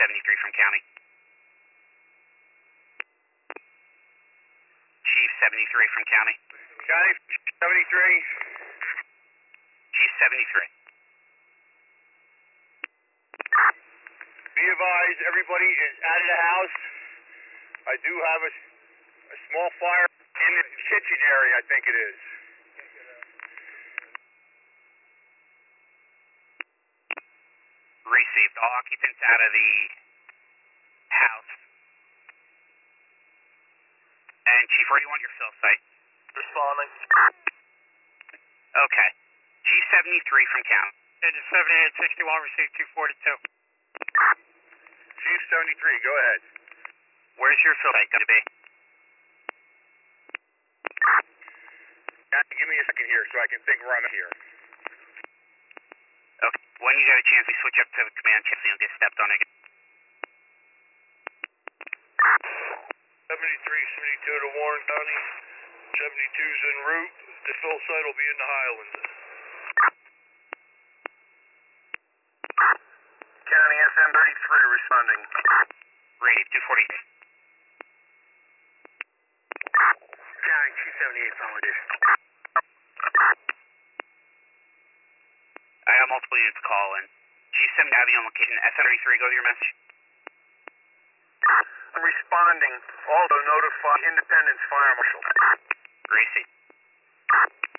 73 from County. Chief 73 from County. County 73. Chief 73. Be advised, everybody is out of the house. I do have a small fire in the kitchen area, I think it is. Received. All occupants out of the house. And Chief, where do you want your fill site? Responding. Okay. G73 from County. Engine 7861, received 242. Chief 73, go ahead. Where's your fill site going to be? Give me a second here so I can think where I'm at here. Okay. When you get a chance, we switch up to the command channel so you don't get stepped on again. 73, 72 to Warren County. 72's en route. The fill site will be in the Highlands. County FM 33 responding. Ready, 240. County 278 followed. I got multiple units to call in. G7 Abbey on location. FM33, go to your message. I'm responding. Also notify Independence Fire Marshal. Receive.